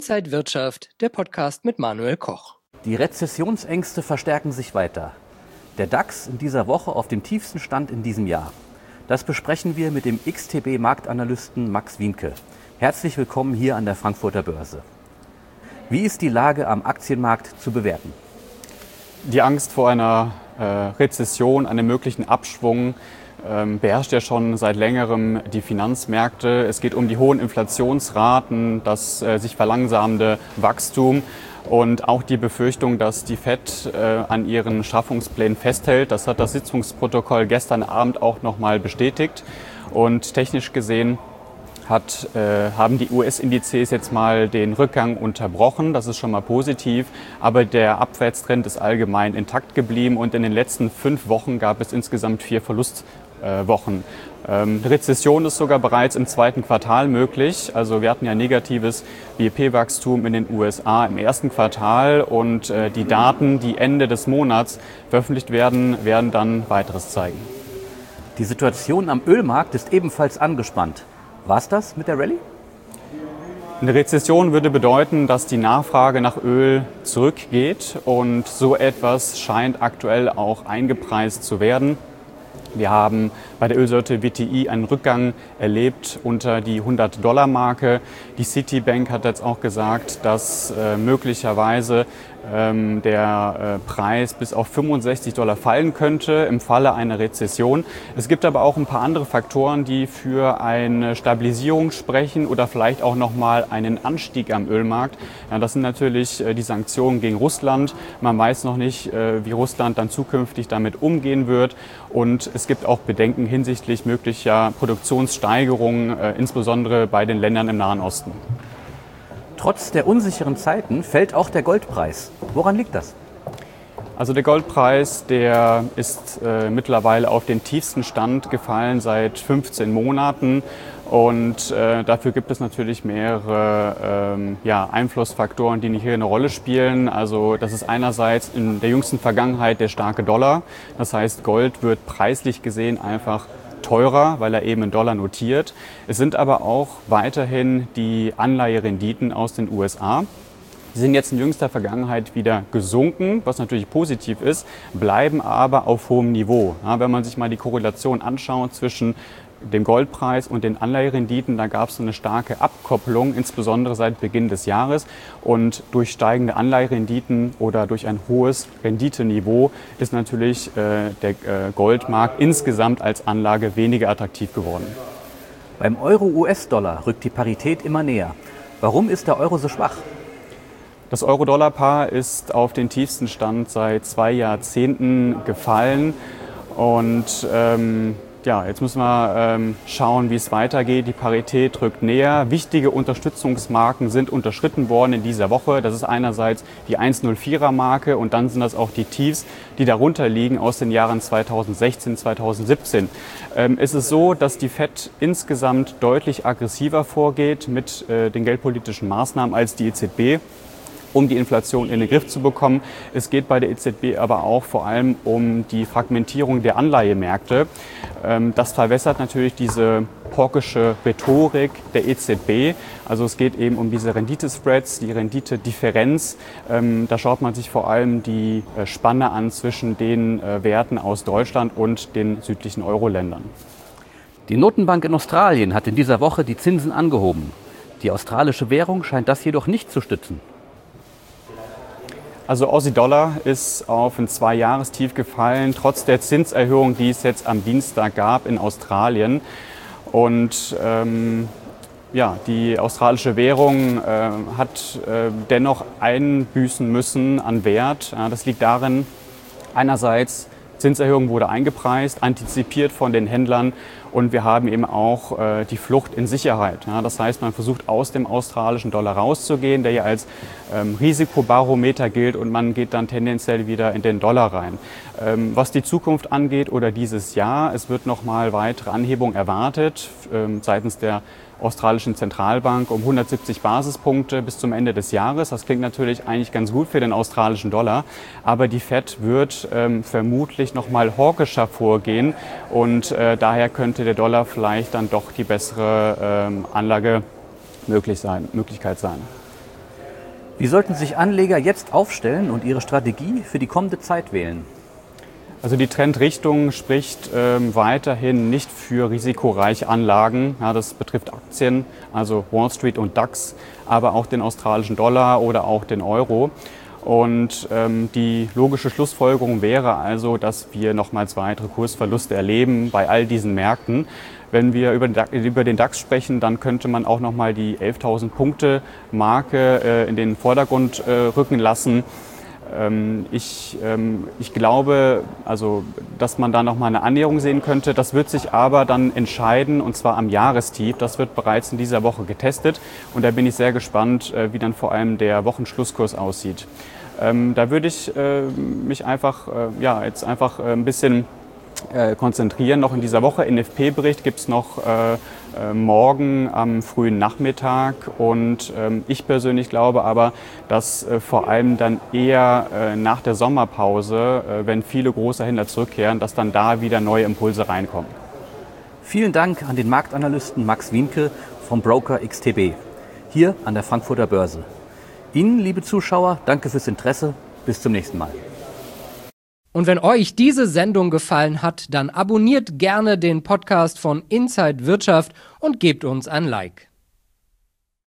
Inside Wirtschaft, der Podcast mit Manuel Koch. Die Rezessionsängste verstärken sich weiter. Der DAX in dieser Woche auf dem tiefsten Stand in diesem Jahr. Das besprechen wir mit dem XTB-Marktanalysten Max Wienke. Herzlich willkommen hier an der Frankfurter Börse. Wie ist die Lage am Aktienmarkt zu bewerten? Die Angst vor einer Rezession, einem möglichen Abschwung beherrscht ja schon seit längerem die Finanzmärkte. Es geht um die hohen Inflationsraten, das sich verlangsamende Wachstum und auch die Befürchtung, dass die FED an ihren Straffungsplänen festhält. Das hat das Sitzungsprotokoll gestern Abend auch nochmal bestätigt. Und technisch gesehen haben die US-Indizes jetzt mal den Rückgang unterbrochen. Das ist schon mal positiv. Aber der Abwärtstrend ist allgemein intakt geblieben. Und in den letzten 5 Wochen gab es insgesamt 4 Verlustwochen. Eine Rezession ist sogar bereits im 2. Quartal möglich. Also wir hatten ja negatives BIP-Wachstum in den USA im 1. Quartal. Und die Daten, die Ende des Monats veröffentlicht werden, werden dann weiteres zeigen. Die Situation am Ölmarkt ist ebenfalls angespannt. War's das mit der Rallye? Eine Rezession würde bedeuten, dass die Nachfrage nach Öl zurückgeht und so etwas scheint aktuell auch eingepreist zu werden. Wir haben bei der Ölsorte WTI einen Rückgang erlebt unter die $100-Marke. Die Citibank hat jetzt auch gesagt, dass möglicherweise der Preis bis auf $65 fallen könnte im Falle einer Rezession. Es gibt aber auch ein paar andere Faktoren, die für eine Stabilisierung sprechen oder vielleicht auch nochmal einen Anstieg am Ölmarkt. Ja, das sind natürlich die Sanktionen gegen Russland. Man weiß noch nicht, wie Russland dann zukünftig damit umgehen wird. Und es gibt auch Bedenken hinsichtlich möglicher Produktionssteigerungen, insbesondere bei den Ländern im Nahen Osten. Trotz der unsicheren Zeiten fällt auch der Goldpreis. Woran liegt das? Also der Goldpreis, der ist mittlerweile auf den tiefsten Stand gefallen seit 15 Monaten. Und dafür gibt es natürlich mehrere Einflussfaktoren, die hier eine Rolle spielen. Also das ist einerseits in der jüngsten Vergangenheit der starke Dollar. Das heißt, Gold wird preislich gesehen einfach teurer, weil er eben in Dollar notiert. Es sind aber auch weiterhin die Anleiherenditen aus den USA. Die sind jetzt in jüngster Vergangenheit wieder gesunken, was natürlich positiv ist, bleiben aber auf hohem Niveau. Ja, wenn man sich mal die Korrelation anschaut zwischen dem Goldpreis und den Anleiherenditen, da gab es eine starke Abkopplung, insbesondere seit Beginn des Jahres. Und durch steigende Anleiherenditen oder durch ein hohes Renditeniveau ist natürlich der Goldmarkt insgesamt als Anlage weniger attraktiv geworden. Beim Euro-US-Dollar rückt die Parität immer näher. Warum ist der Euro so schwach? Das Euro-Dollar-Paar ist auf den tiefsten Stand seit 2 Jahrzehnten gefallen und jetzt müssen wir schauen, wie es weitergeht. Die Parität rückt näher. Wichtige Unterstützungsmarken sind unterschritten worden in dieser Woche. Das ist einerseits die 1,04er-Marke und dann sind das auch die Tiefs, die darunter liegen aus den Jahren 2016, 2017. Es ist so, dass die FED insgesamt deutlich aggressiver vorgeht mit den geldpolitischen Maßnahmen als die EZB, um die Inflation in den Griff zu bekommen. Es geht bei der EZB aber auch vor allem um die Fragmentierung der Anleihemärkte. Das verwässert natürlich diese hawkische Rhetorik der EZB. Also es geht eben um diese Renditespreads, die Renditedifferenz. Da schaut man sich vor allem die Spanne an zwischen den Werten aus Deutschland und den südlichen Euro-Ländern. Die Notenbank in Australien hat in dieser Woche die Zinsen angehoben. Die australische Währung scheint das jedoch nicht zu stützen. Also Aussie-Dollar ist auf ein 2-Jahrestief gefallen, trotz der Zinserhöhung, die es jetzt am Dienstag gab in Australien. Und die australische Währung hat dennoch einbüßen müssen an Wert. Ja, das liegt darin, einerseits Zinserhöhung wurde eingepreist, antizipiert von den Händlern und wir haben eben auch die Flucht in Sicherheit. Ja, das heißt, man versucht aus dem australischen Dollar rauszugehen, der ja als Risikobarometer gilt und man geht dann tendenziell wieder in den Dollar rein. Was die Zukunft angeht oder dieses Jahr, es wird nochmal weitere Anhebung erwartet seitens der australischen Zentralbank um 170 Basispunkte bis zum Ende des Jahres. Das klingt natürlich eigentlich ganz gut für den australischen Dollar, aber die FED wird vermutlich noch mal hawkischer vorgehen und daher könnte der Dollar vielleicht dann doch die bessere Anlagemöglichkeit sein. Wie sollten sich Anleger jetzt aufstellen und ihre Strategie für die kommende Zeit wählen? Also die Trendrichtung spricht weiterhin nicht für risikoreiche Anlagen. Ja, das betrifft Aktien, also Wall Street und DAX, aber auch den australischen Dollar oder auch den Euro. Und die logische Schlussfolgerung wäre also, dass wir nochmals weitere Kursverluste erleben bei all diesen Märkten. Wenn wir über den DAX sprechen, dann könnte man auch nochmal die 11.000 Punkte Marke in den Vordergrund rücken lassen. Ich glaube, also, dass man da nochmal eine Annäherung sehen könnte. Das wird sich aber dann entscheiden, und zwar am Jahrestief. Das wird bereits in dieser Woche getestet. Und da bin ich sehr gespannt, wie dann vor allem der Wochenschlusskurs aussieht. Da würde ich mich einfach, jetzt einfach ein bisschen konzentrieren. Noch in dieser Woche NFP-Bericht gibt es noch morgen am frühen Nachmittag. Und ich persönlich glaube aber, dass vor allem dann eher nach der Sommerpause, wenn viele große Händler zurückkehren, dass dann da wieder neue Impulse reinkommen. Vielen Dank an den Marktanalysten Max Wienke vom Broker XTB, hier an der Frankfurter Börse. Ihnen, liebe Zuschauer, danke fürs Interesse. Bis zum nächsten Mal. Und wenn euch diese Sendung gefallen hat, dann abonniert gerne den Podcast von Inside Wirtschaft und gebt uns ein Like.